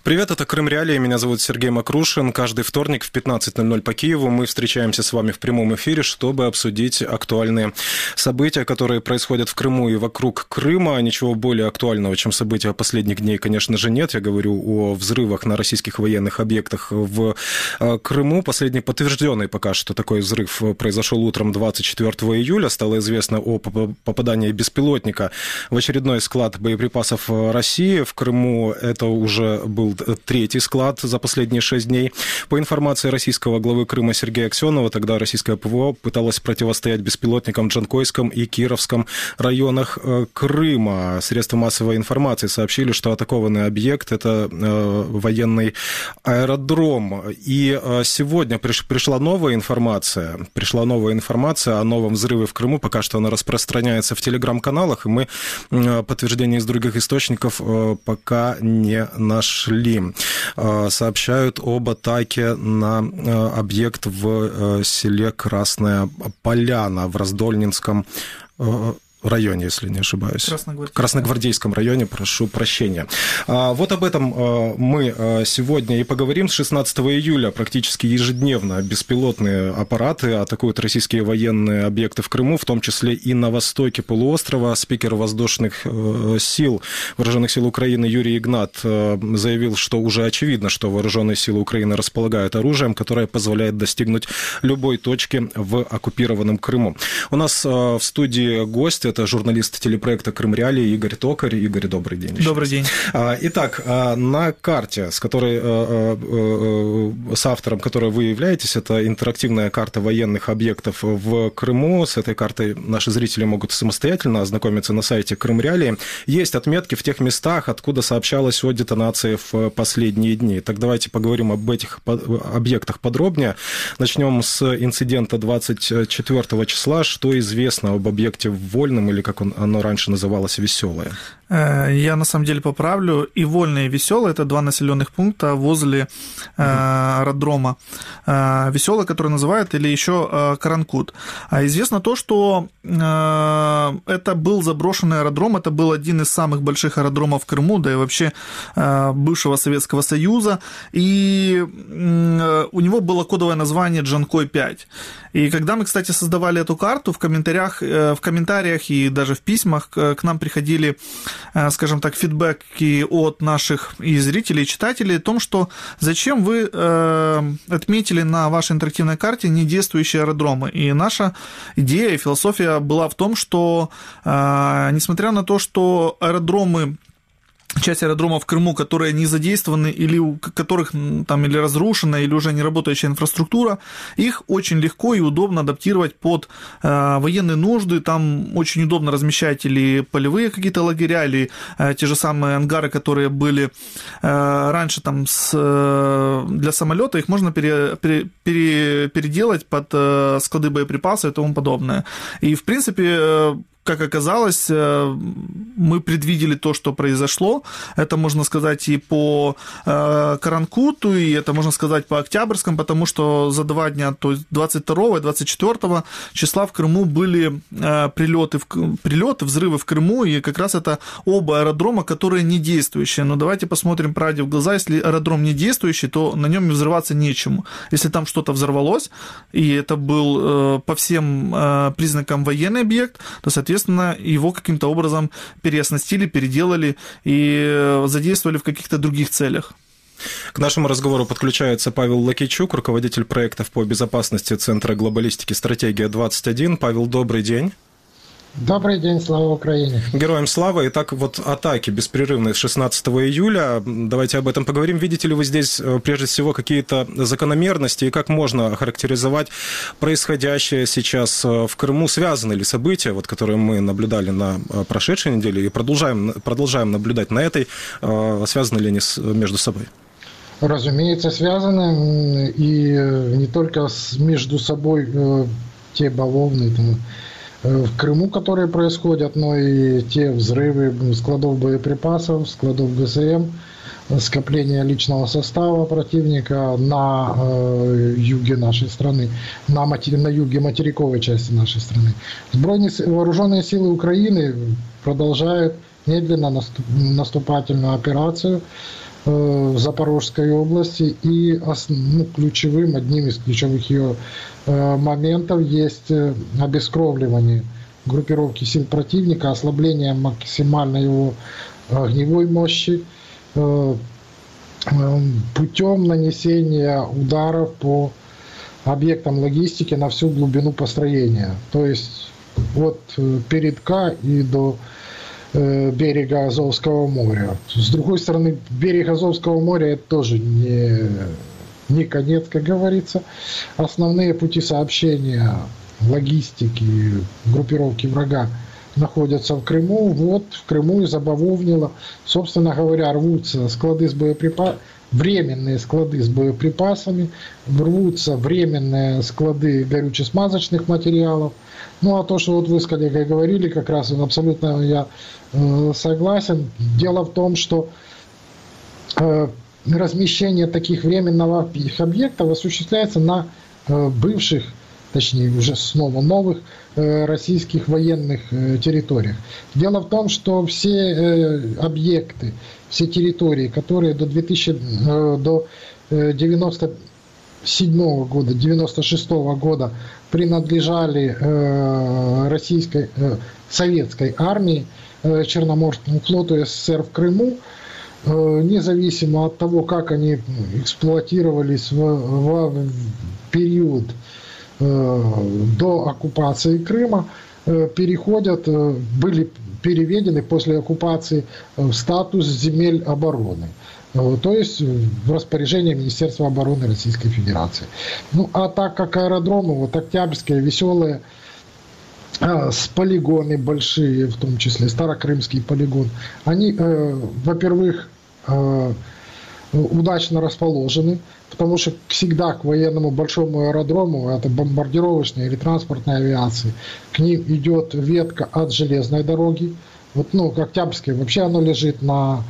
Привет, это Крым Реалии, меня зовут Сергей Макрушин. Каждый вторник в 15:00 по Киеву мы встречаемся с вами в прямом эфире, чтобы обсудить актуальные события, которые происходят в Крыму и вокруг Крыма. Ничего более актуального, чем события последних дней, конечно же, нет. Я говорю о взрывах на российских военных объектах в Крыму. Последний подтвержденный пока что такой взрыв произошел утром 24 июля. Стало известно о попадании беспилотника в очередной склад боеприпасов России в Крыму. Это уже был третий склад за последние 6 дней. По информации российского главы Крыма Сергея Аксенова, тогда российское ПВО пыталось противостоять беспилотникам в Джанкойском и Кировском районах Крыма. Средства массовой информации сообщили, что атакованный объект – это военный аэродром. И сегодня пришла новая информация о новом взрыве в Крыму. Пока что она распространяется в телеграм-каналах, и мы подтверждение из других источников пока не нашли. Сообщают об атаке на объект в селе Красная Поляна в Раздольнинском районе, если не ошибаюсь. Красногвардейском районе, прошу прощения. Вот об этом мы сегодня и поговорим. С 16 июля практически ежедневно беспилотные аппараты атакуют российские военные объекты в Крыму, в том числе и на востоке полуострова. Спикер воздушных сил, Вооруженных сил Украины Юрий Игнат заявил, что уже очевидно, что Вооруженные силы Украины располагают оружием, которое позволяет достигнуть любой точки в оккупированном Крыму. У нас в студии гость. Это журналист телепроекта «Крым Реалии» Игорь Токарь. Игорь, добрый день. Добрый день. Итак, на карте, с автором которой вы являетесь, это интерактивная карта военных объектов в Крыму. С этой картой наши зрители могут самостоятельно ознакомиться на сайте «Крым Реалии». Есть отметки в тех местах, откуда сообщалось о детонации в последние дни. Так давайте поговорим об этих объектах подробнее. Начнем с инцидента 24 числа. Что известно об объекте в Вольном, или как оно раньше называлось, Веселое? Я на самом деле поправлю. И Вольное, и Веселое – это два населенных пункта возле аэродрома Веселое, который называют, или еще Каранкут. Известно то, что это был заброшенный аэродром, это был один из самых больших аэродромов в Крыму, да и вообще бывшего Советского Союза, и у него было кодовое название Джанкой-5. И когда мы, кстати, создавали эту карту, в комментариях и даже в письмах к нам приходили, скажем так, фидбэки от наших и зрителей, и читателей о том, что зачем вы отметили на вашей интерактивной карте недействующие аэродромы. И наша идея и философия была в том, что несмотря на то, что часть аэродромов в Крыму, которые не задействованы, или у которых там или разрушена, или уже не работающая инфраструктура, их очень легко и удобно адаптировать под военные нужды. Там очень удобно размещать или полевые какие-то лагеря, или те же самые ангары, которые были раньше там для самолета, их можно переделать под склады боеприпасов и тому подобное. И, в принципе, как оказалось, мы предвидели то, что произошло. Это можно сказать и по Каранкуту, и это можно сказать по Октябрьскому, потому что за 2 дня, то есть 22 и 24 числа в Крыму были прилеты, взрывы в Крыму, и как раз это оба аэродрома, которые не действующие. Но давайте посмотрим правде в глаза. Если аэродром не действующий, то на нем и взрываться нечему. Если там что-то взорвалось, и это был по всем признакам военный объект, то, соответственно, его каким-то образом переоснастили, переделали и задействовали в каких-то других целях. К нашему разговору подключается Павел Лакичук, руководитель проектов по безопасности Центра глобалистики «Стратегия-21». Павел, добрый день. Добрый день, слава Украине. Героям слава. Итак, вот атаки беспрерывные с 16 июля. Давайте об этом поговорим. Видите ли вы здесь, прежде всего, какие-то закономерности, и как можно охарактеризовать происходящее сейчас в Крыму? Связаны ли события, вот, которые мы наблюдали на прошедшей неделе и продолжаем наблюдать на этой, связаны ли они между собой? Разумеется, связаны, и не только между собой те бавовны, в Крыму, которые происходят, но и те взрывы складов боеприпасов, складов ГСМ, скопление личного состава противника на юге нашей страны, на юге материковой части нашей страны. Вооруженные силы Украины продолжают медленно наступательную операцию. в Запорожской области. И одним из ключевых ее моментов есть обескровливание группировки сил противника, ослабление максимальной его огневой мощи путем нанесения ударов по объектам логистики на всю глубину построения. То есть от передка и до берега Азовского моря. С другой стороны, берег Азовского моря это тоже не конец, как говорится. Основные пути сообщения, логистики, группировки врага находятся в Крыму. Вот в Крыму из-за бавовнила, собственно говоря, рвутся склады с боеприпасами, временные склады с боеприпасами, рвутся временные склады горюче-смазочных материалов. Ну, а то, что вот вы с коллегой говорили, как раз абсолютно я согласен. Дело в том, что размещение таких временных объектов осуществляется на бывших, точнее уже снова новых российских военных территориях. Дело в том, что все объекты, все территории, которые до 97 года, 96 года принадлежали советской армии, Черноморскому флоту СССР в Крыму, независимо от того, как они эксплуатировались в период до оккупации Крыма, были переведены после оккупации в статус земель обороны, то есть в распоряжение Министерства обороны Российской Федерации. Ну, а так как аэродромы, вот Октябрьская, Веселая, с полигоны большие, в том числе Старокрымский полигон, они, во-первых, удачно расположены, потому что всегда к военному большому аэродрому, это бомбардировочной или транспортной авиации, к ним идет ветка от железной дороги. Вот, к Октябрьской вообще оно лежит на...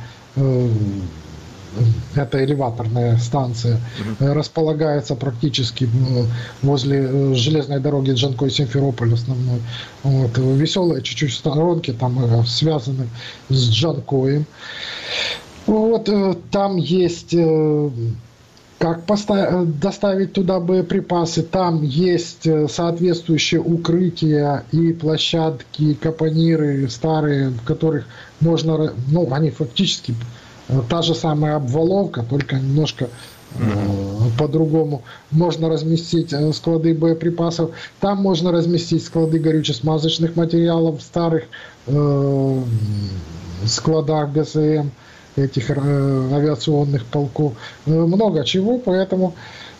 Это элеваторная станция, располагается практически возле железной дороги Джанкой-Симферополь основной. Вот. Веселые чуть-чуть в сторонке, там связаны с Джанкоем. Вот, там есть как доставить туда боеприпасы, там есть соответствующие укрытия и площадки, капониры старые, в которых можно, они фактически та же самая обваловка, только немножко по-другому. Можно разместить склады боеприпасов, там можно разместить склады горюче-смазочных материалов в старых складах ГСМ, этих авиационных полков. Много чего, поэтому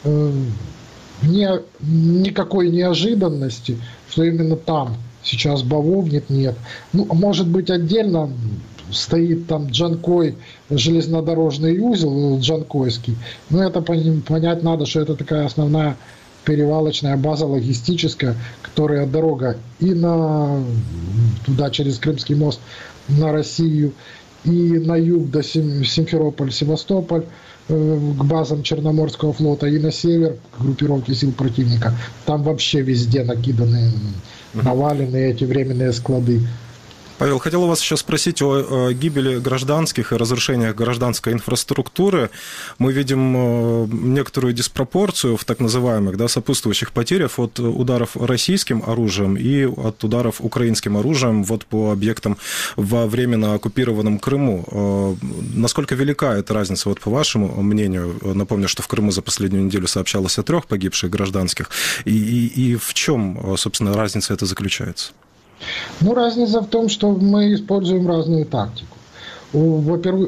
никакой неожиданности, что именно там сейчас бавовнит, нет. Может быть, отдельно стоит там Джанкой, железнодорожный узел Джанкойский, но это понять надо, что это такая основная перевалочная база логистическая, которая дорога и туда через Крымский мост на Россию, и на юг до Симферополь, Севастополь, к базам Черноморского флота, и на север к группировке сил противника. Там вообще везде накиданы, навалены эти временные склады. Павел, хотел у вас еще спросить о гибели гражданских и разрушениях гражданской инфраструктуры. Мы видим некоторую диспропорцию в так называемых сопутствующих потерях от ударов российским оружием и от ударов украинским оружием по объектам во временно оккупированном Крыму. Насколько велика эта разница, по вашему мнению? Напомню, что в Крыму за последнюю неделю сообщалось о 3 погибших гражданских. И в чем, собственно, разница эта заключается? Разница в том, что мы используем разную тактику. Во-первых,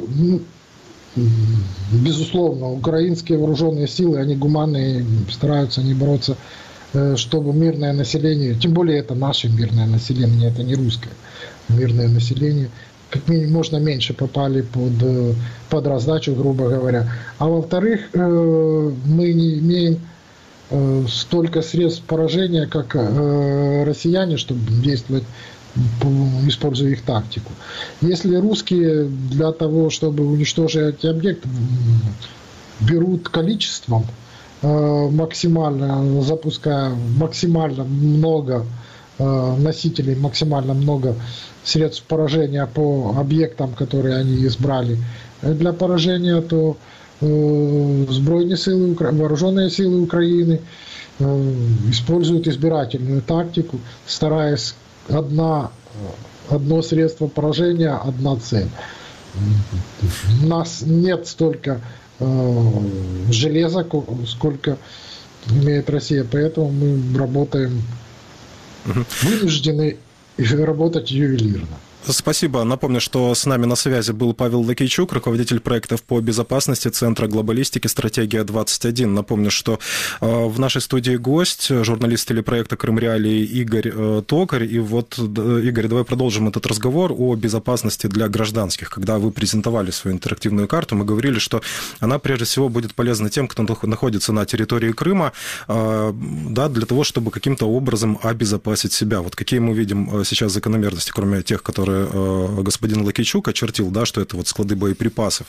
безусловно, украинские вооруженные силы, они гуманные, стараются не бороться, чтобы мирное население, тем более это наше мирное население, это не русское мирное население, как минимум можно меньше попали под раздачу, грубо говоря. А во-вторых, мы не имеем столько средств поражения, как россияне, чтобы действовать, используя их тактику. Если русские для того, чтобы уничтожить эти объекты, берут количеством максимально, запуская максимально много носителей максимально много средств поражения по объектам, которые они избрали для поражения, то вооруженные силы Украины используют избирательную тактику, стараясь одно средство поражения, одна цель. У нас нет столько железа, сколько имеет Россия, поэтому мы работаем, вынуждены работать ювелирно. Спасибо. Напомню, что с нами на связи был Павел Лакейчук, руководитель проектов по безопасности Центра глобалистики «Стратегия-21». Напомню, что в нашей студии гость, журналист телепроекта «Крым Реалии» Игорь Токарь. И вот, Игорь, давай продолжим этот разговор о безопасности для гражданских. Когда вы презентовали свою интерактивную карту, мы говорили, что она прежде всего будет полезна тем, кто находится на территории Крыма, да, для того, чтобы каким-то образом обезопасить себя. Вот какие мы видим сейчас закономерности, кроме тех, которые господин Лакейчук очертил, да, что это вот склады боеприпасов.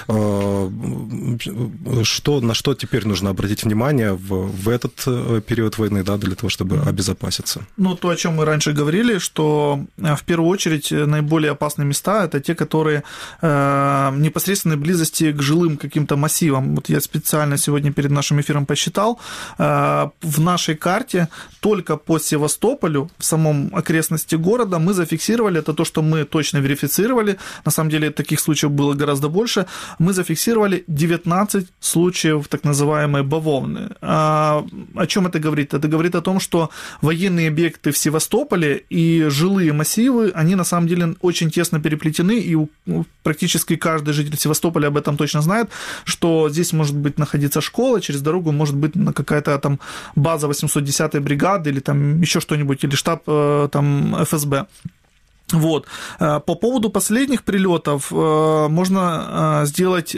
На что теперь нужно обратить внимание в этот период войны, да, для того, чтобы обезопаситься? Ну, то, о чем мы раньше говорили, что в первую очередь наиболее опасные места – это те, которые в непосредственной близости к жилым каким-то массивам. Вот я специально сегодня перед нашим эфиром посчитал, в нашей карте только по Севастополю, в самом окрестности города, мы зафиксировали, это то, что мы точно верифицировали, на самом деле таких случаев было гораздо больше, мы зафиксировали 19 случаев так называемой бавовны. О чем это говорит? Это говорит о том, что военные объекты в Севастополе и жилые массивы, они на самом деле очень тесно переплетены, и практически каждый житель Севастополя об этом точно знает, что здесь может быть находиться школа, через дорогу может быть какая-то там база 810-й бригады или там еще что-нибудь, или штаб там ФСБ. Вот. По поводу последних прилетов можно сделать,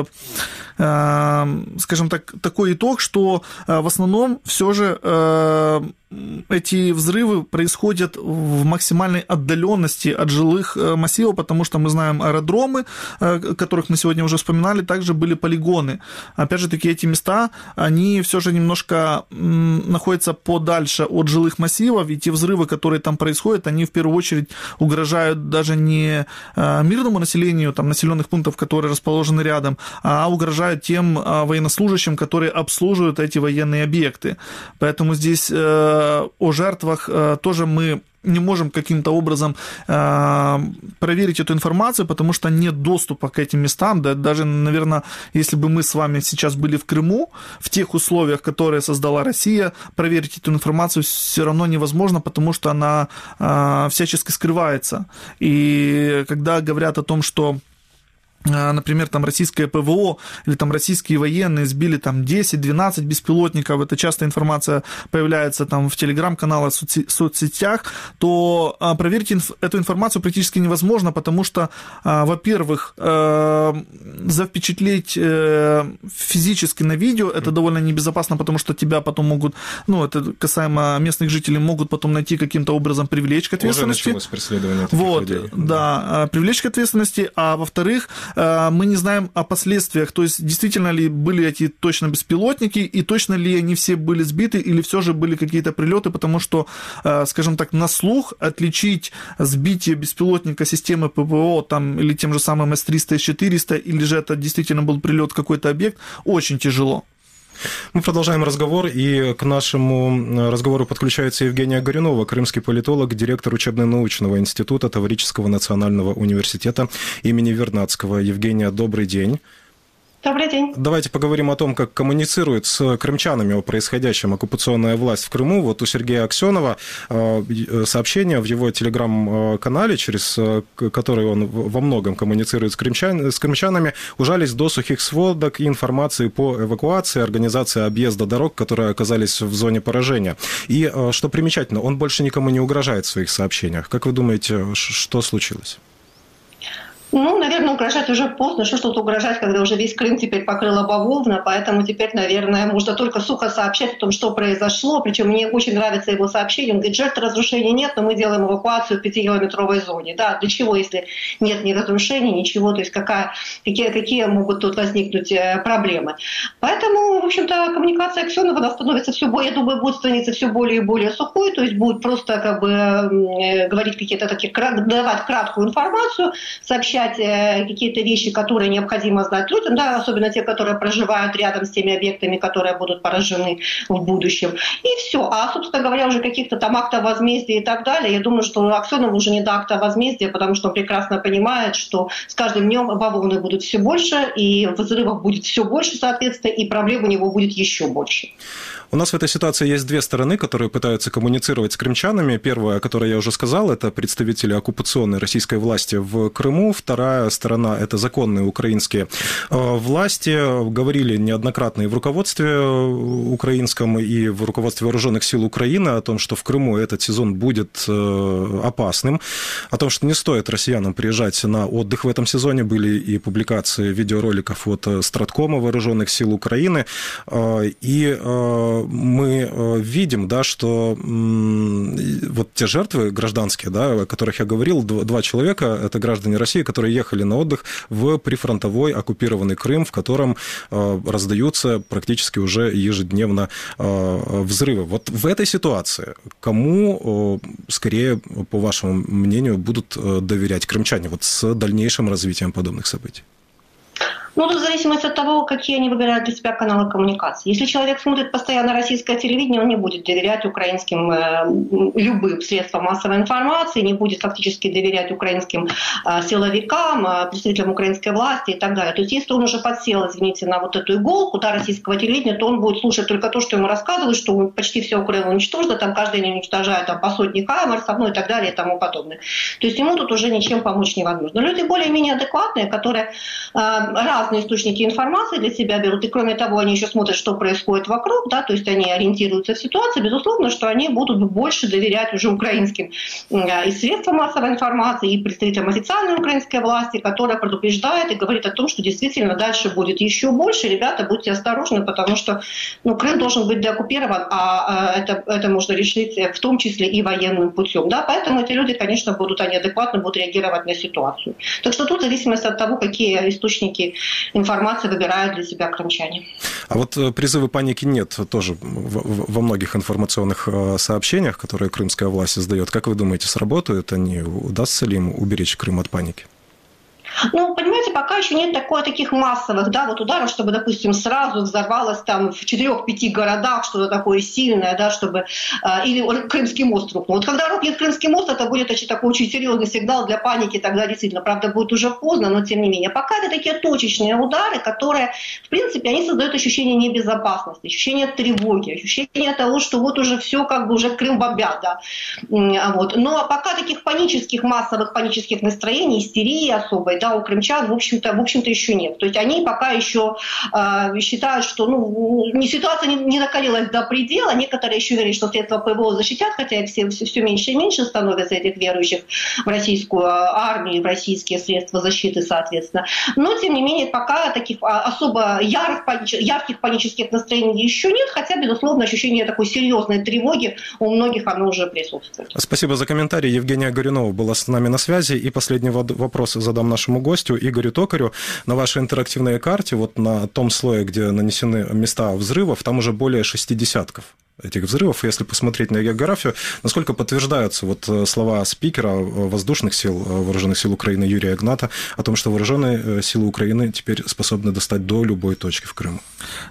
скажем так, такой итог, что в основном все же эти взрывы происходят в максимальной отдаленности от жилых массивов, потому что мы знаем аэродромы, которых мы сегодня уже вспоминали, также были полигоны. Опять же таки, эти места, они все же немножко находятся подальше от жилых массивов, и те взрывы, которые там происходят, они в первую очередь угрожают даже не мирному населению там, населенных пунктов, которые расположены рядом, а угрожают тем военнослужащим, которые обслуживают эти военные объекты. Поэтому здесь о жертвах тоже мы не можем каким-то образом проверить эту информацию, потому что нет доступа к этим местам. Да, даже, наверное, если бы мы с вами сейчас были в Крыму, в тех условиях, которые создала Россия, проверить эту информацию все равно невозможно, потому что она всячески скрывается. И когда говорят о том, что например, там российское ПВО или там российские военные сбили там 10-12 беспилотников, это часто информация появляется там в телеграм-каналах, в соцсетях, то проверить эту информацию практически невозможно, потому что, во-первых, запечатлеть физически на видео это довольно небезопасно, потому что тебя потом могут, ну, это касаемо местных жителей, могут потом найти каким-то образом привлечь к ответственности. Уже началось преследование таких вот, людей. Да, привлечь к ответственности, а во-вторых, мы не знаем о последствиях, то есть действительно ли были эти точно беспилотники и точно ли они все были сбиты или все же были какие-то прилеты, потому что, скажем так, на слух отличить сбитие беспилотника системы ПВО там, или тем же самым С-300, С-400, или же это действительно был прилет в какой-то объект, очень тяжело. Мы продолжаем разговор, и к нашему разговору подключается Евгения Горюнова, крымский политолог, директор учебно-научного института Таврического национального университета имени Вернадского. Евгения, добрый день. Добрый день. Давайте поговорим о том, как коммуницирует с крымчанами о происходящем оккупационная власть в Крыму. Вот у Сергея Аксенова сообщение в его телеграм-канале, через который он во многом коммуницирует с крымчанами, ужались до сухих сводок и информации по эвакуации, организации объезда дорог, которые оказались в зоне поражения. И, что примечательно, он больше никому не угрожает в своих сообщениях. Как вы думаете, что случилось? Ну, наверное, угрожать уже поздно. Что тут угрожать, когда уже весь Крым теперь покрыла бавовна, поэтому теперь, наверное, можно только сухо сообщать о том, что произошло. Причем мне очень нравится его сообщение. Он говорит, жертв разрушений нет, но мы делаем эвакуацию в 5-километровой зоне. Да, для чего, если нет ни разрушений, ничего, то есть какие могут тут возникнуть проблемы. Поэтому, в общем-то, коммуникация Аксенова, она становится все более, я думаю, будет становиться все более и более сухой, то есть будет просто как бы говорить какие-то такие, давать краткую информацию, сообщать какие-то вещи, которые необходимо знать людям, да, особенно те, которые проживают рядом с теми объектами, которые будут поражены в будущем. И все. А, собственно говоря, уже каких-то там актов возмездия и так далее, я думаю, что Аксенову уже не до акта возмездия, потому что он прекрасно понимает, что с каждым днем бавовны будут все больше, и взрывов будет все больше, соответственно, и проблем у него будет еще больше. У нас в этой ситуации есть две стороны, которые пытаются коммуницировать с крымчанами. Первая, о которой я уже сказал, это представители оккупационной российской власти в Крыму. Вторая сторона – это законные украинские власти. Говорили неоднократно и в руководстве украинском, и в руководстве вооруженных сил Украины о том, что в Крыму этот сезон будет опасным, о том, что не стоит россиянам приезжать на отдых в этом сезоне. Были и публикации видеороликов от Страткома вооруженных сил Украины. И мы видим, да, что вот те жертвы гражданские, да, о которых я говорил, 2 человека, это граждане России, которые ехали на отдых в прифронтовой оккупированный Крым, в котором раздаются практически уже ежедневно взрывы. Вот в этой ситуации кому скорее, по вашему мнению, будут доверять крымчане вот с дальнейшим развитием подобных событий? Ну, тут в зависимости от того, какие они выбирают для себя каналы коммуникации. Если человек смотрит постоянно российское телевидение, он не будет доверять украинским любым средствам массовой информации, не будет фактически доверять украинским силовикам, представителям украинской власти и так далее. То есть если он уже подсел, извините, на вот эту иголку, да, российского телевидения, то он будет слушать только то, что ему рассказывают, что почти все Украина уничтожена, там каждый день уничтожают там, по сотне хаймерсов, ну и так далее и тому подобное. То есть ему тут уже ничем помочь невозможно. Люди более-менее адекватные, которые разные источники информации для себя берут, и кроме того, они еще смотрят, что происходит вокруг, да, то есть они ориентируются в ситуации, безусловно, что они будут больше доверять уже украинским и средствам массовой информации, и представителям официальной украинской власти, которая предупреждает и говорит о том, что действительно дальше будет еще больше. Ребята, будьте осторожны, потому что Крым должен быть деоккупирован, а это можно решить в том числе и военным путем. Да? Поэтому эти люди, конечно, они адекватно будут реагировать на ситуацию. Так что тут в зависимости от того, какие источники информации выбирают для себя крымчане. А вот призывы паники нет тоже во многих информационных сообщениях, которые крымская власть издает. Как вы думаете, сработают они? Удастся ли им уберечь Крым от паники? Ну, понимаете, пока еще нет таких массовых, да, вот ударов, чтобы, допустим, сразу взорвалось там в 4-5 городах что-то такое сильное, да, чтобы, или Крымский мост рухнул. Вот когда рухнет Крымский мост, это будет такой очень серьезный сигнал для паники, тогда действительно, правда, будет уже поздно, но тем не менее. Пока это такие точечные удары, которые, в принципе, они создают ощущение небезопасности, ощущение тревоги, ощущение того, что вот уже все, как бы уже Крым бомбят, да. Вот. Но пока таких массовых панических настроений, истерии особой, да, у крымчан, в общем-то, еще нет. То есть они пока еще считают, что ситуация не накалилась до предела. Некоторые еще верят, что средства ПВО защитят, хотя все меньше и меньше становится этих верующих в российскую армию, в российские средства защиты, соответственно. Но, тем не менее, пока таких особо ярких панических настроений еще нет, хотя, безусловно, ощущение такой серьезной тревоги у многих оно уже присутствует. Спасибо за комментарий. Евгения Горюнова была с нами на связи. И последний вопрос задам нашему гостю Игорю Токарю. На вашей интерактивной карте, вот на том слое, где нанесены места взрывов, там уже более 60 этих взрывов. И если посмотреть на географию, насколько подтверждаются вот слова спикера воздушных сил, вооруженных сил Украины Юрия Игната о том, что вооруженные силы Украины теперь способны достать до любой точки в Крыму?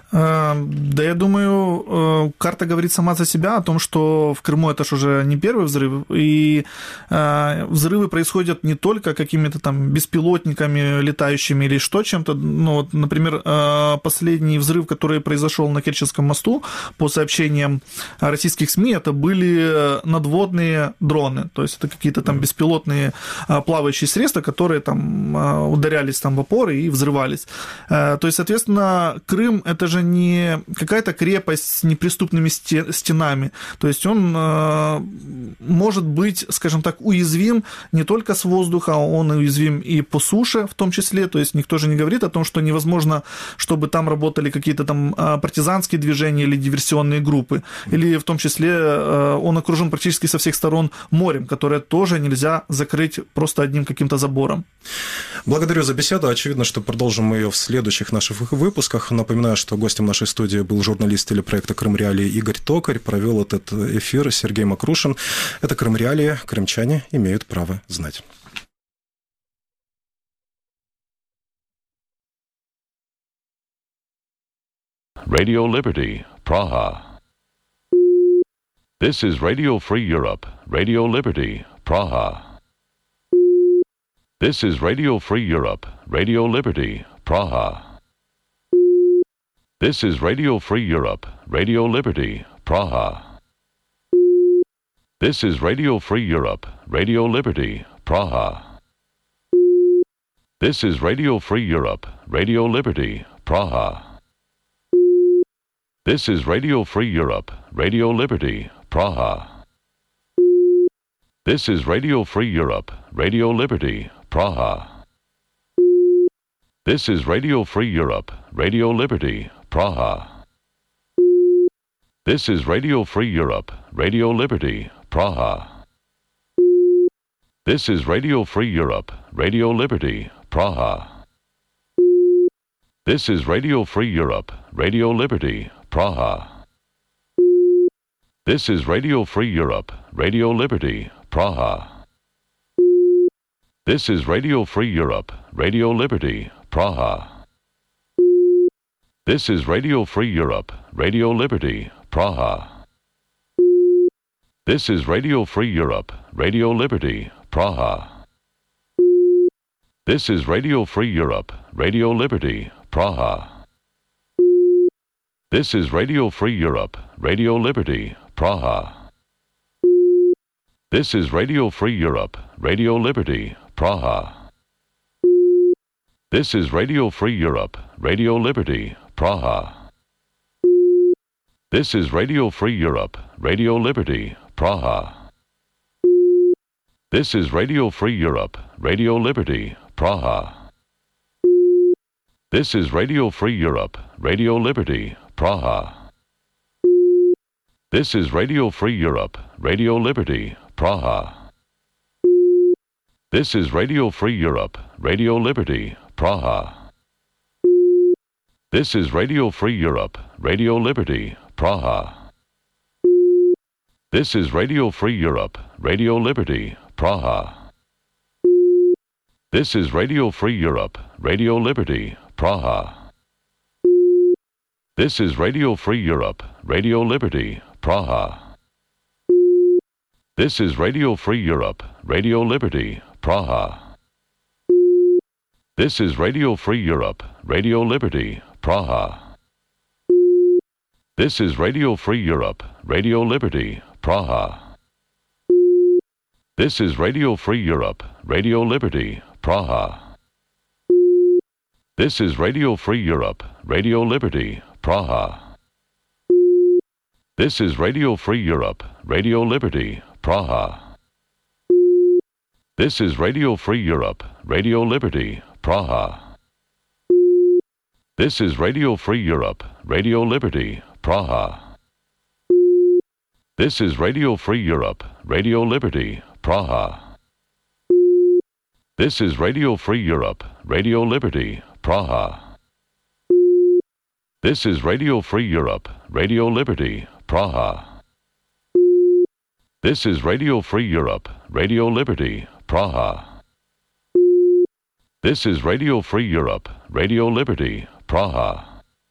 Да, я думаю, карта говорит сама за себя о том, что в Крыму это же уже не первый взрыв, и взрывы происходят не только какими-то там беспилотниками летающими или что чем-то. Ну, вот, например, последний взрыв, который произошел на Керченском мосту, по сообщениям российских СМИ, это были надводные дроны, то есть это какие-то там беспилотные плавающие средства, которые там ударялись там в опоры и взрывались. То есть, соответственно, Крым – это же не какая-то крепость с неприступными стенами, то есть он может быть, скажем так, уязвим не только с воздуха, он уязвим и по суше в том числе, то есть никто же не говорит о том, что невозможно, чтобы там работали какие-то там партизанские движения или диверсионные группы, или в том числе он окружен практически со всех сторон морем, которое тоже нельзя закрыть просто одним каким-то забором. Благодарю за беседу. Очевидно, что продолжим мы ее в следующих наших выпусках. Напоминаю, что гостем нашей студии был журналист телепроекта «Крым Реалии» Игорь Токарь. Провел этот эфир Сергей Макрушин. Это «Крым Реалии». Крымчане имеют право знать. Radio Liberty, Praha. This is Radio Free Europe, Radio Liberty, Praha. This is Radio Free Europe, Radio Liberty, Praha. This is Radio Free Europe, Radio Liberty, Praha. This is Radio Free Europe, Radio Liberty, Praha. This is Radio Free Europe, Radio Liberty, Praha. This is Radio Free Europe, Radio Liberty, Praha. This is Radio Free Europe, Radio Liberty, Praha. This is Radio Free Europe, Radio Liberty, Praha. This is Radio Free Europe, Radio Liberty, Praha. This is Radio Free Europe, Radio Liberty, Praha. This is Radio Free Europe, Radio Liberty, Praha. This is Radio Free Europe, Radio Liberty, Praha. This is Radio Free Europe, Radio Liberty, Praha. This is Radio Free Europe, Radio Liberty, Praha. This is Radio Free Europe, Radio Liberty, Praha. This is Radio Free Europe, Radio Liberty, Praha. This is Radio Free Europe, Radio Liberty, Praha. This is Radio Free Europe, Radio Liberty, Praha. This is Radio Free Europe, Radio Liberty, Praha. This is Radio Free Europe, Radio Liberty, Praha. This is Radio Free Europe, Radio Liberty, Praha. This is Radio Free Europe, Radio Liberty, Praha. This is Radio Free Europe, Radio Liberty, Praha. This is Radio Free Europe, Radio Liberty, Praha. This is Radio Free Europe, Radio Liberty, Praha. This is Radio Free Europe, Radio Liberty, Praha. This is Radio Free Europe, Radio Liberty, Praha. This is Radio Free Europe, Radio Liberty, Praha. This is Radio Free Europe, Radio Liberty, Praha. This is Radio Free Europe, Radio Liberty, Praha. This is Radio Free Europe, Radio Liberty, Praha. This is Radio Free Europe, Radio Liberty, Praha. This is Radio Free Europe, Radio Liberty, Praha. This is Radio Free Europe, Radio Liberty, Praha. This is Radio Free Europe, Radio Liberty, Praha. This is Radio Free Europe, Radio Liberty, Praha. This is Radio Free Europe, Radio Liberty, Praha. This is Radio Free Europe, Radio Liberty, Praha. This is Radio Free Europe, Radio Liberty, Praha. This is Radio Free Europe, Radio Liberty, Praha. This is Radio Free Europe, Radio Liberty, Praha.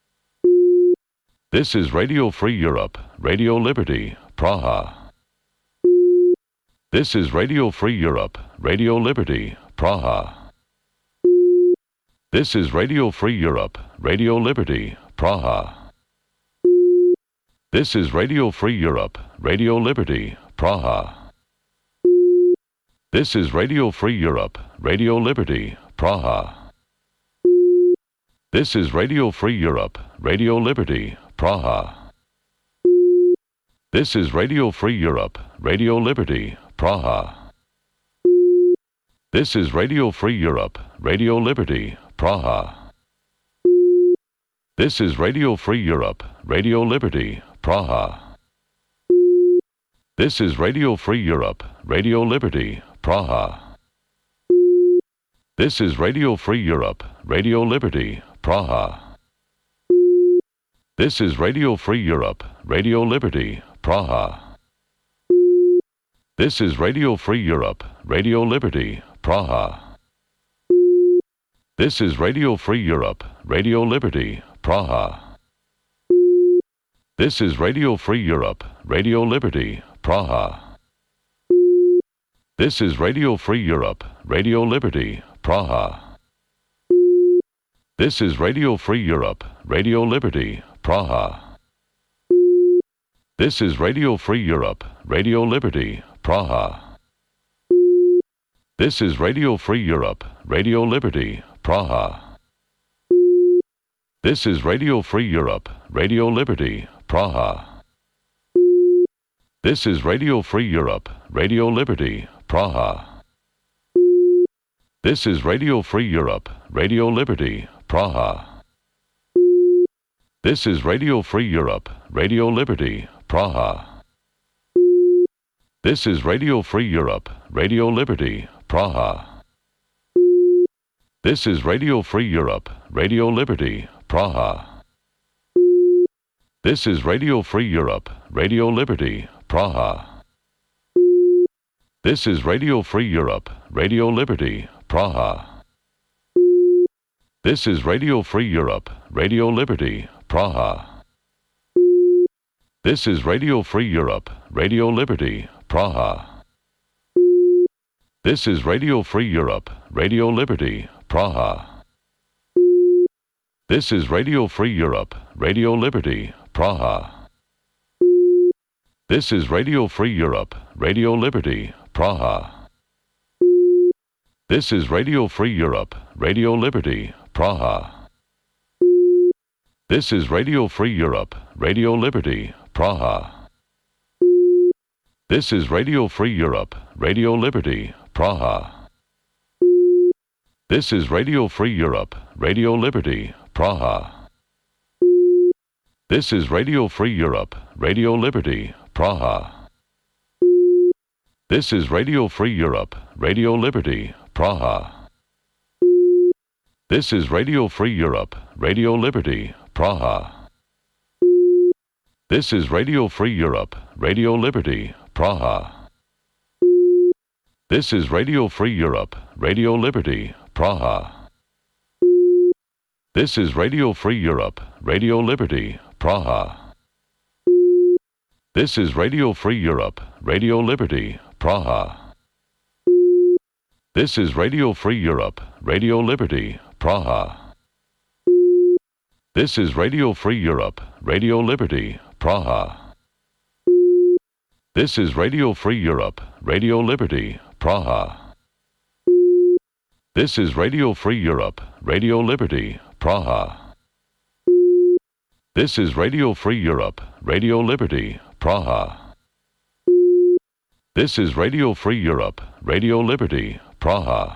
This is Radio Free Europe, Radio Liberty, Praha. This is Radio Free Europe, Radio Liberty, Praha. This is Radio Free Europe, Radio Liberty, Praha. This is Radio Free Europe, Radio Liberty, Praha. This is Radio Free Europe, Radio Liberty, Praha. This is Radio Free Europe, Radio Liberty, Praha. This is Radio Free Europe, Radio Liberty, Praha. This is Radio Free Europe, Radio Liberty, Praha. This is Radio Free Europe, Radio Liberty, Praha. This is Radio Free Europe, Radio Liberty, Praha. This is Radio Free Europe, Radio Liberty, Praha. This is Radio Free Europe, Radio Liberty, Praha. This is Radio Free Europe, Radio Liberty, Praha. This is Radio Free Europe, Radio Liberty, Praha. This is Radio Free Europe, Radio Liberty, Praha. This is Radio Free Europe, Radio Liberty, Praha. This is Radio Free Europe, Radio Liberty, Praha. This is Radio Free Europe, Radio Liberty, Praha. This is Radio Free Europe, Radio Liberty, Praha. This is Radio Free Europe, Radio Liberty, Praha. This is Radio Free Europe, Radio Liberty, Praha. This is Radio Free Europe, Radio Liberty, Praha. This is Radio Free Europe, Radio Liberty, Praha. This is Radio Free Europe, Radio Liberty, Praha. This is Radio Free Europe, Radio Liberty, Praha. This is Radio Free Europe, Radio Liberty, Praha. This is Radio Free Europe, Radio Liberty, Praha. This is Radio Free Europe, Radio Liberty, Praha. This is Radio Free Europe, Radio Liberty, Praha. This is Radio Free Europe, Radio Liberty, Praha. This is Radio Free Europe, Radio Liberty, Praha. This is Radio Free Europe, Radio Liberty, Praha. This is Radio Free Europe, Radio Liberty, Praha. This is Radio Free Europe, Radio Liberty, Praha. This is Radio Free Europe, Radio Liberty, Praha. This is Radio Free Europe, Radio Liberty, Praha. This is Radio Free Europe, Radio Liberty, Praha. This is Radio Free Europe, Radio Liberty, Praha. This is Radio Free Europe, Radio Liberty, Praha. This is Radio Free Europe, Radio Liberty, Praha. This is Radio Free Europe, Radio Liberty, Praha. This is Radio Free Europe, Radio Liberty, Praha. This is Radio Free Europe, Radio Liberty, Praha. This is Radio Free Europe, Radio Liberty, Praha. This is Radio Free Europe, Radio Liberty, Praha. This is Radio Free Europe, Radio Liberty, Praha. This is Radio Free Europe, Radio Liberty, Praha. This is Radio Free Europe, Radio Liberty, Praha. This is Radio Free Europe, Radio Liberty, Praha.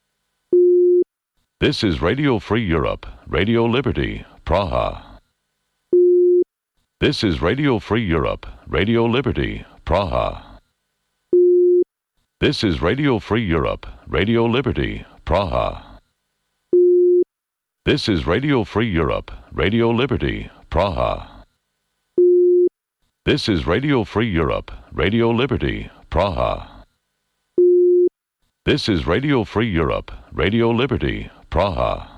This is Radio Free Europe, Radio Liberty, Praha. This is Radio Free Europe, Radio Liberty, Praha. This is Radio Free Europe, Radio Liberty, Praha. This is Radio Free Europe, Radio Liberty, Praha. This is Radio Free Europe, Radio Liberty, Praha. This is Radio Free Europe, Radio Liberty, Praha.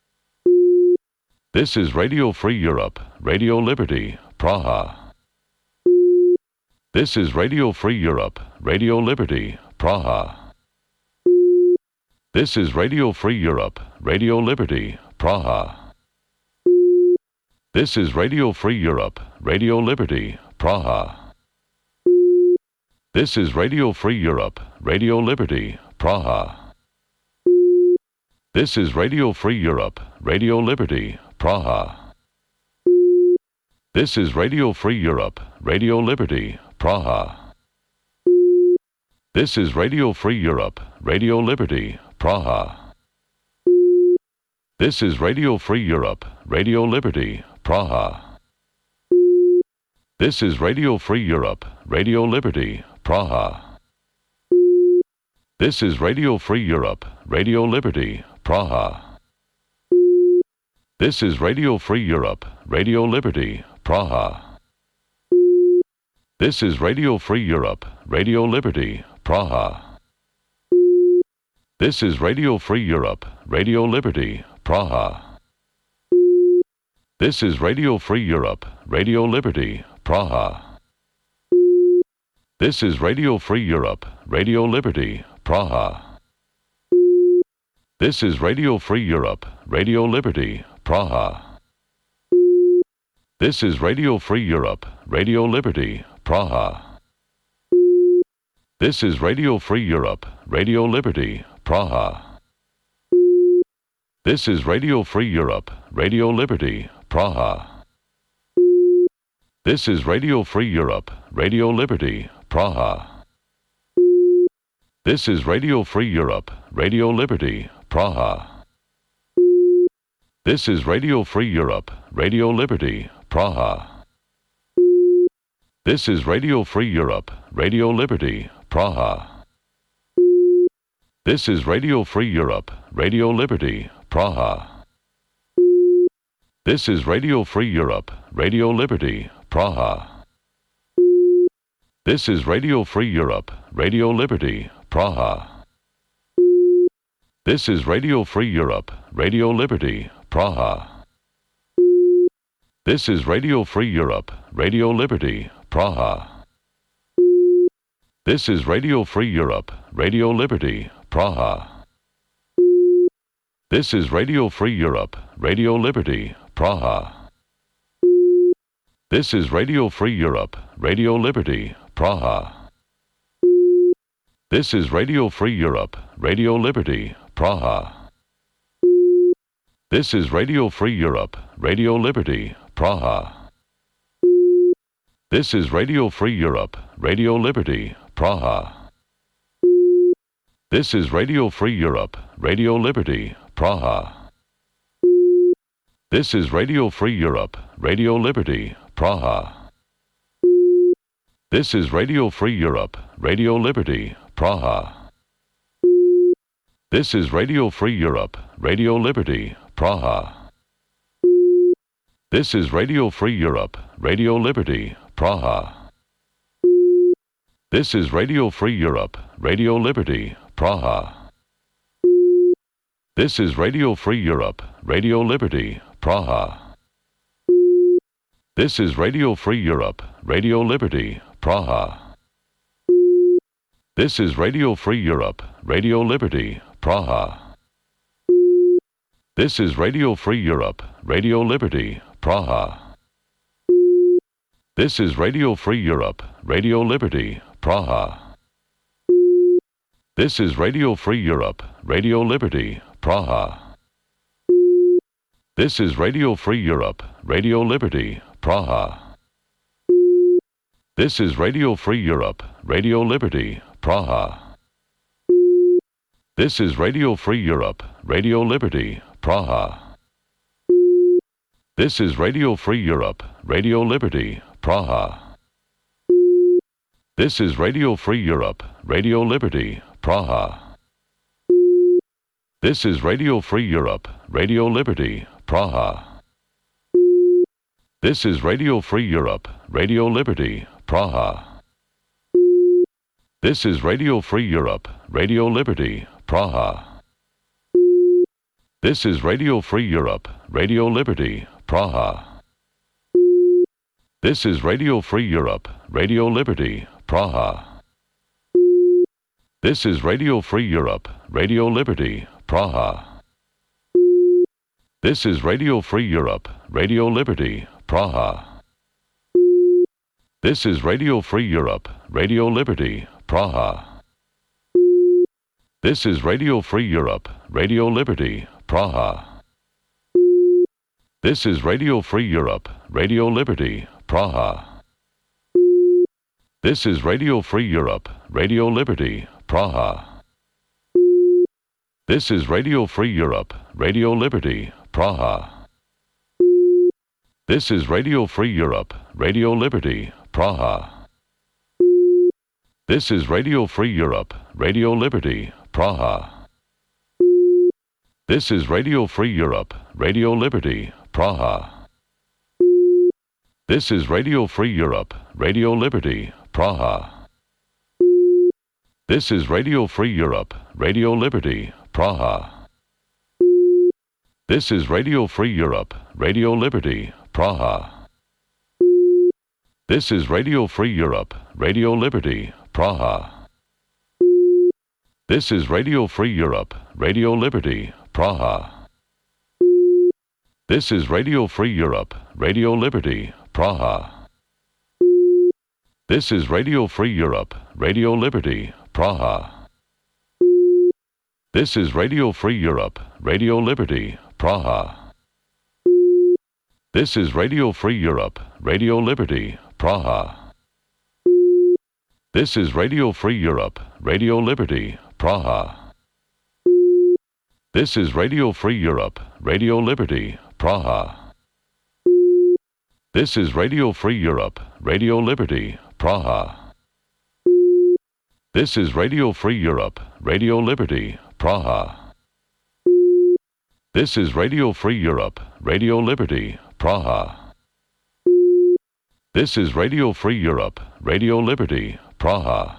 This is Radio Free Europe, Radio Liberty, Praha. This is Radio Free Europe, Radio Liberty, Praha. This is Radio Free Europe, Radio Liberty, Praha. This is Radio Free Europe, Radio Liberty, Praha. This is Radio Free Europe, Radio Liberty, Praha. This is Radio Free Europe, Radio Liberty, Praha. This is Radio Free Europe, Radio Liberty, Praha. This is Radio Free Europe, Radio Liberty, Praha. This is Radio Free Europe, Radio Liberty, Praha. This is Radio Free Europe, Radio Liberty, Praha. This is Radio Free Europe, Radio Liberty, Praha. This is Radio Free Europe, Radio Liberty, Praha. This is Radio Free Europe, Radio Liberty, Praha. This is Radio Free Europe, Radio Liberty, Praha. This is Radio Free Europe, Radio Liberty, Praha. This is Radio Free Europe, Radio Liberty, Praha. This is Radio Free Europe, Radio Liberty, Praha. This is Radio Free Europe, Radio Liberty, Praha. This is Radio Free Europe, Radio Liberty, Praha. This is Radio Free Europe, Radio Liberty, Praha. This is Radio Free Europe, Radio Liberty, Praha. This is Radio Free Europe, Radio Liberty, Praha. This is Radio Free Europe, Radio Liberty, Praha. This is Radio Free Europe, Radio Liberty, Praha. This is Radio Free Europe, Radio Liberty, Praha. This is Radio Free Europe, Radio Liberty, Praha. This is Radio Free Europe, Radio Liberty, Praha. This is Radio Free Europe, Radio Liberty, Praha. This is Radio Free Europe, Radio Liberty, Praha. This is Radio Free Europe, Radio Liberty, Praha. This is Radio Free Europe, Radio Liberty, Praha. This is Radio Free Europe, Radio Liberty, Praha. This is Radio Free Europe, Radio Liberty, Praha. This is Radio Free Europe, Radio Liberty, Praha. This is Radio Free Europe, Radio Liberty, Praha. This is Radio Free Europe, Radio Liberty, Praha. This is Radio Free Europe, Radio Liberty, Praha. This is Radio Free Europe, Radio Liberty, Praha. This is Radio Free Europe, Radio Liberty, Praha. This is Radio Free Europe, Radio Liberty, Praha. This is Radio Free Europe, Radio Liberty, Praha. This is Radio Free Europe, Radio Liberty, Praha. This is Radio Free Europe, Radio Liberty, Praha. This is Radio Free Europe, Radio Liberty, Praha. This is Radio Free Europe, Radio Liberty, Praha. This is Radio Free Europe, Radio Liberty, Praha. This is Radio Free Europe, Radio Liberty, Praha. This is Radio Free Europe, Radio Liberty, Praha. This is Radio Free Europe, Radio Liberty, Praha. This is Radio Free Europe, Radio Liberty, Praha. This is Radio Free Europe, Radio Liberty, Praha. This is Radio Free Europe, Radio Liberty, Praha. This is Radio Free Europe, Radio Liberty, Praha. This is Radio Free Europe, Radio Liberty, Praha. This is Radio Free Europe, Radio Liberty, Praha. This is Radio Free Europe, Radio Liberty, Praha. This is Radio Free Europe, Radio Liberty, Praha. This is Radio Free Europe, Radio Liberty, Praha. This is Radio Free Europe, Radio Liberty, Praha. This is Radio Free Europe, Radio Liberty, Praha. This is Radio Free Europe, Radio Liberty, Praha. This is Radio Free Europe, Radio Liberty, Praha. This is Radio Free Europe, Radio Liberty, Praha. This is Radio Free Europe, Radio Liberty, Praha. This is Radio Free Europe, Radio Liberty, Praha. This is Radio Free Europe, Radio Liberty, Praha. This is Radio Free Europe, Radio Liberty, Praha. This is Radio Free Europe, Radio Liberty, Praha. This is Radio Free Europe, Radio Liberty, Praha. This is Radio Free Europe, Radio Liberty, Praha. This is Radio Free Europe, Radio Liberty, Praha. This is Radio Free Europe, Radio Liberty, Praha. This is Radio Free Europe, Radio Liberty, Praha. This is Radio Free Europe, Radio Liberty, Praha. This is Radio Free Europe, Radio Liberty, Praha. This is Radio Free Europe, Radio Liberty, Praha. This is Radio Free Europe, Radio Liberty, Praha. This is Radio Free Europe, Radio Liberty, Praha. This is Radio Free Europe, Radio Liberty, Praha. This is Radio Free Europe, Radio Liberty, Praha. This is Radio Free Europe, Radio Liberty, Praha. This is Radio Free Europe, Radio Liberty, Praha.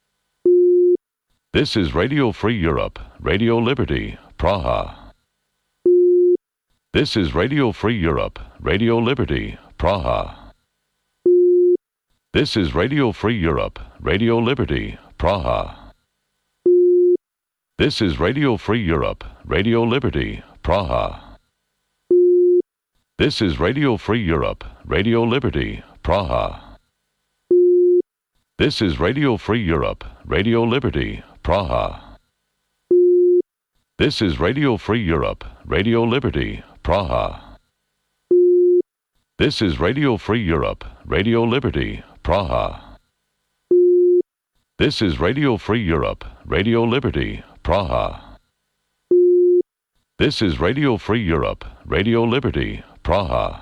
This is Radio Free Europe, Radio Liberty, Praha. This is Radio Free Europe, Radio Liberty, Praha. This is Radio Free Europe, Radio Liberty, Praha. This is Radio Free Europe, Radio Liberty, Praha. This is Radio Free Europe, Radio Liberty, Praha. This is Radio Free Europe, Radio Liberty, Praha. This is Radio Free Europe, Radio Liberty, Praha. This is Radio Free Europe, Radio Liberty, Praha. This is Radio Free Europe, Radio Liberty, Praha. This is Radio Free Europe, Radio Liberty, Praha.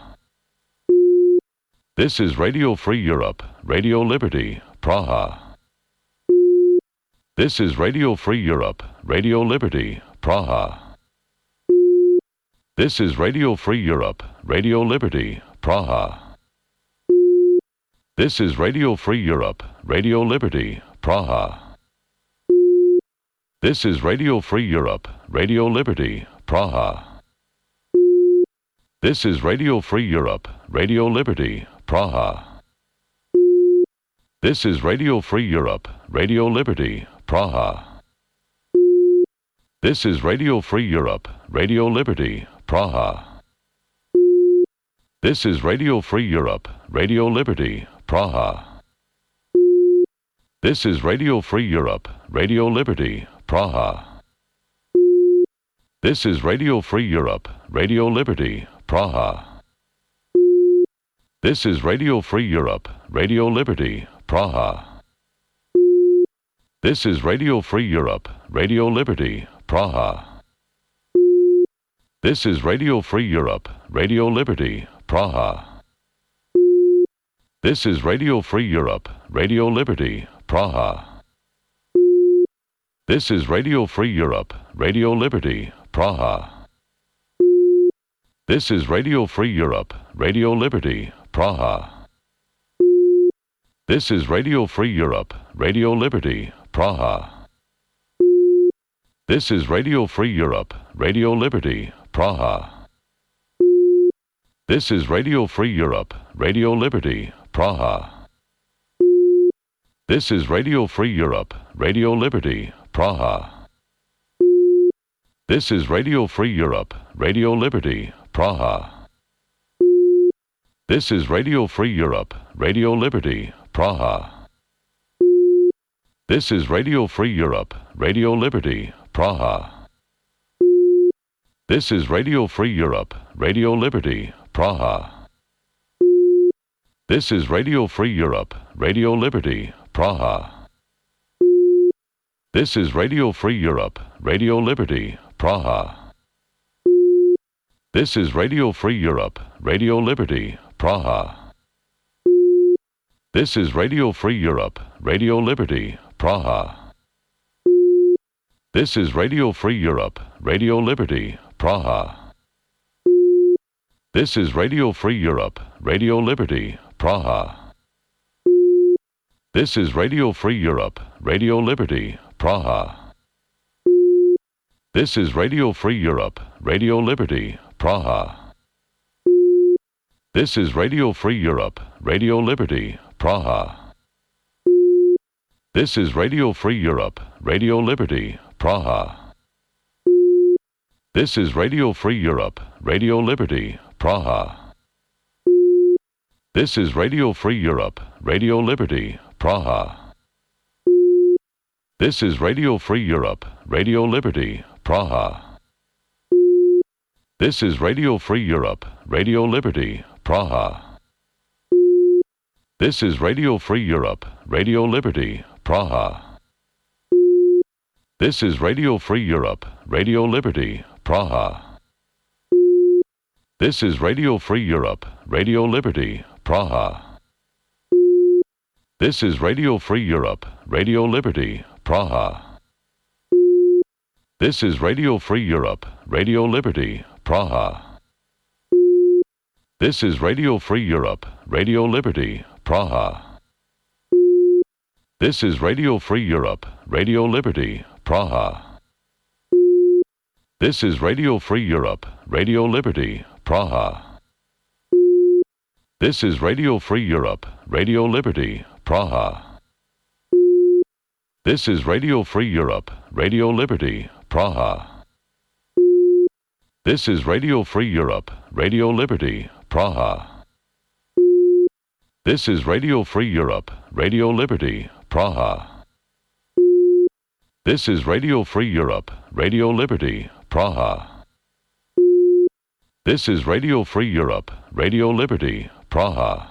This is Radio Free Europe, Radio Liberty, Praha. This is Radio Free Europe, Radio Liberty, Praha. This is Radio Free Europe, Radio Liberty, Praha. This is Radio Free Europe, Radio Liberty, Praha. This is Radio Free Europe, Radio Liberty, Praha. This is Radio Free Europe, Radio Liberty, Praha. This is Radio Free Europe, Radio Liberty, Praha. This is Radio Free Europe, Radio Liberty, Praha. This is Radio Free Europe, Radio Liberty, Praha. This is Radio Free Europe, Radio Liberty, Praha. This is Radio Free Europe, Radio Liberty, Praha. This is Radio Free Europe, Radio Liberty, Praha. This is Radio Free Europe, Radio Liberty, Praha. This is Radio Free Europe, Radio Liberty, Praha. This is Radio Free Europe, Radio Liberty, Praha. This is Radio Free Europe, Radio Liberty, Praha. This is Radio Free Europe, Radio Liberty, Praha. This is Radio Free Europe, Radio Liberty, Praha. This is Radio Free Europe, Radio Liberty, Praha. This is Radio Free Europe, Radio Liberty, Praha. This is Radio Free Europe, Radio Liberty, Praha. This is Radio Free Europe, Radio Liberty, Praha. This is Radio Free Europe, Radio Liberty, Praha. This is Radio Free Europe, Radio Liberty, Praha. This is Radio Free Europe, Radio Liberty, Praha. This is Radio Free Europe, Radio Liberty, Praha. This is Radio Free Europe, Radio Liberty, Praha. This is Radio Free Europe, Radio Liberty, Praha. This is Radio Free Europe, Radio Liberty, Praha. This is Radio Free Europe, Radio Liberty, Praha. This is Radio Free Europe, Radio Liberty, Praha. This is Radio Free Europe, Radio Liberty, Praha. This is Radio Free Europe, Radio Liberty, Praha. This is Radio Free Europe, Radio Liberty, Praha. This is Radio Free Europe, Radio Liberty, Praha. This is Radio Free Europe, Radio Liberty, Praha. This is Radio Free Europe, Radio Liberty, Praha. This is Radio Free Europe, Radio Liberty, Praha. This is Radio Free Europe, Radio Liberty, Praha. This is Radio Free Europe, Radio Liberty, Praha. This is Radio Free Europe, Radio Liberty, Praha. This is Radio Free Europe, Radio Liberty, Praha. This is Radio Free Europe, Radio Liberty, Praha. This is Radio Free Europe, Radio Liberty, Praha. This is Radio Free Europe, Radio Liberty, Praha. This is Radio Free Europe, Radio Liberty, Praha. This is Radio Free Europe, Radio Liberty, Praha. This is Radio Free Europe, Radio Liberty, Praha. This is Radio Free Europe, Radio Liberty, Praha. This is Radio Free Europe, Radio Liberty, Praha. This is Radio Free Europe, Radio Liberty, Praha. This is Radio Free Europe, Radio Liberty, Praha. This is Radio Free Europe, Radio Liberty, Praha.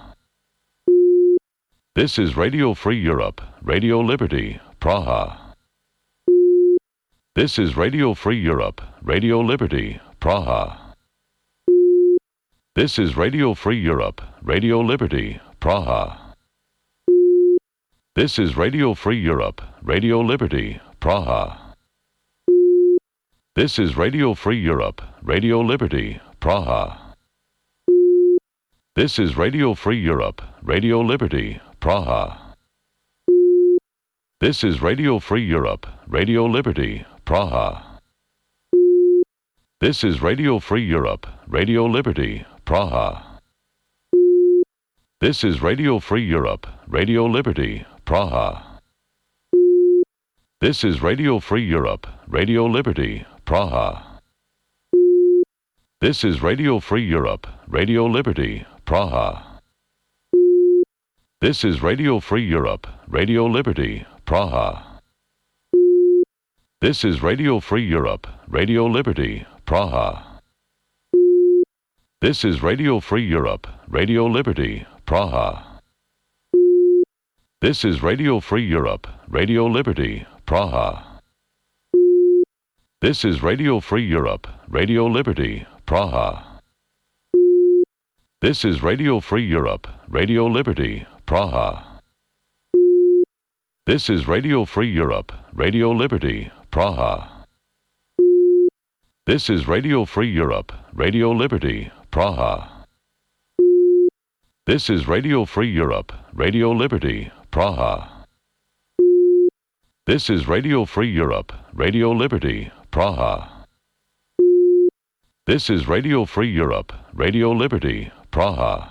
This is Radio Free Europe, Radio Liberty, Praha. This is Radio Free Europe, Radio Liberty, Praha. This is Radio Free Europe, Radio Liberty, Praha. This is Radio Free Europe, Radio Liberty, Praha. This is Radio Free Europe, Radio Liberty, Praha. This is Radio Free Europe, Radio Liberty, Praha. This is Radio Free Europe, Radio Liberty, Praha. This is Radio Free Europe, Radio Liberty, Praha. This is Radio Free Europe, Radio Liberty, Praha. This is Radio Free Europe, Radio Liberty, Praha. This is Radio Free Europe, Radio Liberty, Praha. This is Radio Free Europe, Radio Liberty, Praha. This is Radio Free Europe, Radio Liberty, Praha. This is Radio Free Europe, Radio Liberty, Praha. This is Radio Free Europe, Radio Liberty, Praha. This is Radio Free Europe, Radio Liberty, Praha. This is Radio Free Europe, Radio Liberty, Praha. This is Radio Free Europe, Radio Liberty, Praha. This is Radio Free Europe, Radio Liberty, Praha. This is Radio Free Europe, Radio Liberty, Praha. This is Radio Free Europe, Radio Liberty, Praha. This is Radio Free Europe, Radio Liberty, Praha.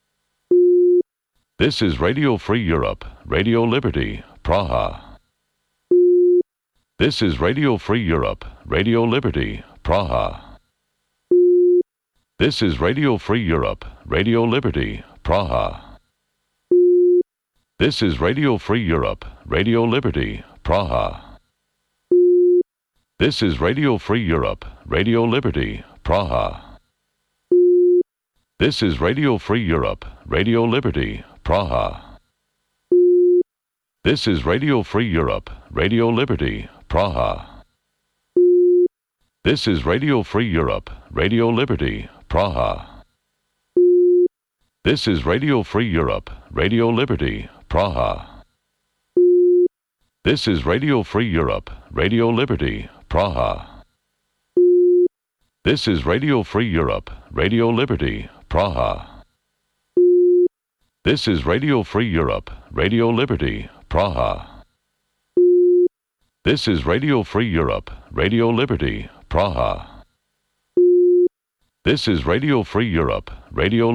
This is Radio Free Europe, Radio Liberty, Praha. This is Radio Free Europe, Radio Liberty, Praha. This is Radio Free Europe, Radio Liberty, Praha. This is Radio Free Europe, Radio Liberty, Praha. This is Radio Free Europe, Radio Liberty, Praha. This is Radio Free Europe, Radio Liberty, Praha. This is Radio Free Europe, Radio Liberty, Praha. This is Radio Free Europe, Radio Liberty, Praha. This is Radio Free Europe, Radio Liberty, Praha. This is Radio Free Europe, Radio Liberty, Praha. This is Radio Free Europe, Radio Liberty, Praha. This is Radio Free Europe, Radio Liberty, Praha. This is Radio Free Europe, Radio Liberty, Praha. This is Radio Free Europe, Radio